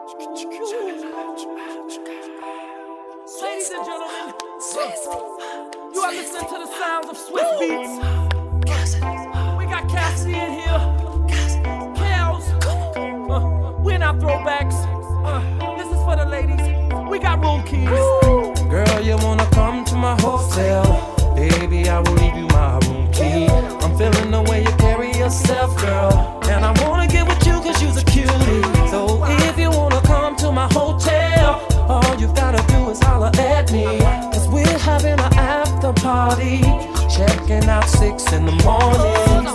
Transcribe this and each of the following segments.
Ladies and gentlemen, you are listening to the sounds of Swiss Beats. We got Cassie in here. Kels. We're not throwbacks. This is for the ladies. We got room keys. Girl, you wanna come to my hotel? Baby, I will leave you my room key. I'm feeling the way you carry yourself, girl. And I wanna get with you cause you's a cutie. So if you wanna come to my hotel, all you've gotta do is holler at me. Cause we're having an after party. Checking out 6 in the morning.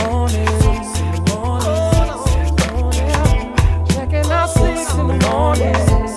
Checking out 6 in the morning.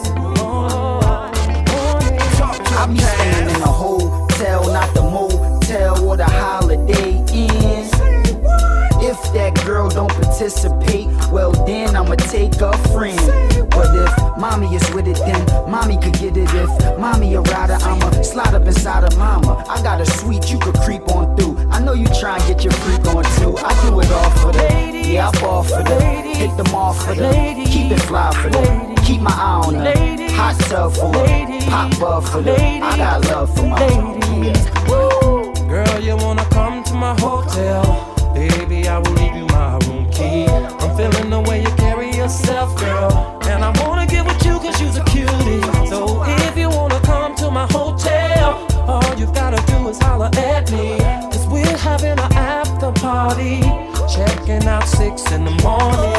I be staying in a hotel, not the motel or the Holiday Inn. If that girl don't participate, well then I'ma take a friend. But if mommy is with it, then mommy could get it. If mommy a rider, I'ma slide up inside of mama. I got a suite you could creep on through. I know you try and get your freak on too. I do it all for the yeah, I ball for the hit them off for the keep it fly for the keep my eye on her. Hot tub for her, pop up for the I got love for my yeah. Girl, you wanna come to my hotel? Baby, I will leave you my room key. I'm feeling the way you carry yourself, girl. And I wanna get with you cause you's a cutie. So if you wanna come to my hotel, all you've gotta do is holler at me. Cause we're having an after party. Checking out 6 in the morning.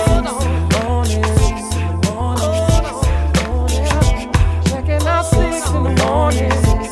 Checking out 6 in the morning.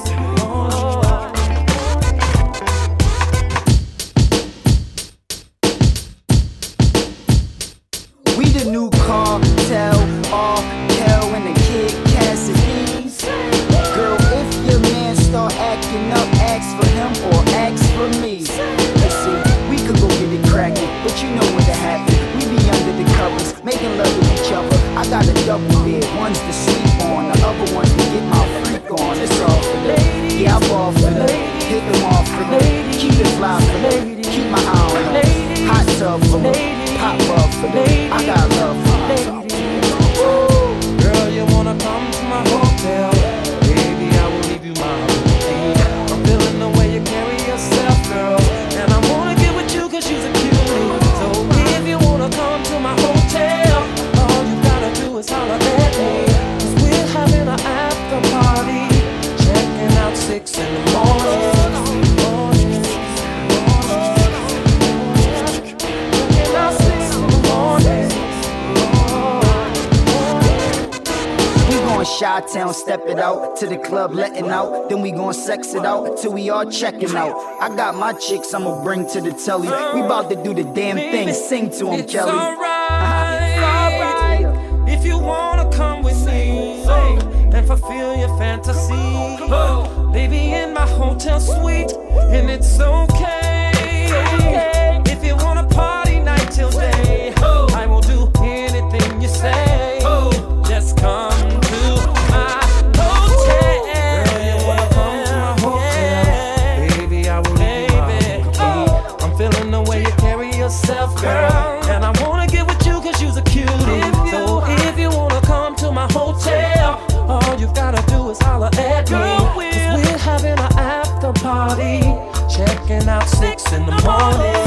We the new cartel, all hell and the Kid Cassidy's. Girl, if your man start acting up, ask for him or ask for me. Listen, we could go get it crackin', but you know what to happen. We be under the covers, making love with each other. I got a double bed, one's to sleep on, the other one's to get my freak on. It's all for the yeah, I ball for the hit them off for the keep it fly for the keep my eye on them. Hot tub for the pop up for the I got love for my Girl, you wanna come to my hotel? Baby, I will leave you my room key. I'm feeling the way you carry yourself, girl. And I wanna get with you cause you's a cutie. So if you wanna come to my hotel, all you gotta do is holler at me. Cause we're having an after party. Checking out 6 in the morning. Checking out 6 in the morning. Chi-town, step it out to the club, letting out. Then we gon' sex it out till we all checking out. I got my chicks I'ma bring to the telly. We bout to do the damn thing. Sing to him, It's Kelly. alright if you wanna come with me and fulfill your fantasy. Baby, in my hotel suite, and it's okay. If you wanna party night till day, I will do anything you say. Just come to my hotel. Girl, you wanna come to my hotel? Baby, I will leave you my key. I'm feeling the way you carry yourself, girl. And I wanna get with you cause you's a cutie. So if you wanna come to my hotel, all you've gotta do is holler at me. Cause we're having an after party. Checking out 6 in the morning.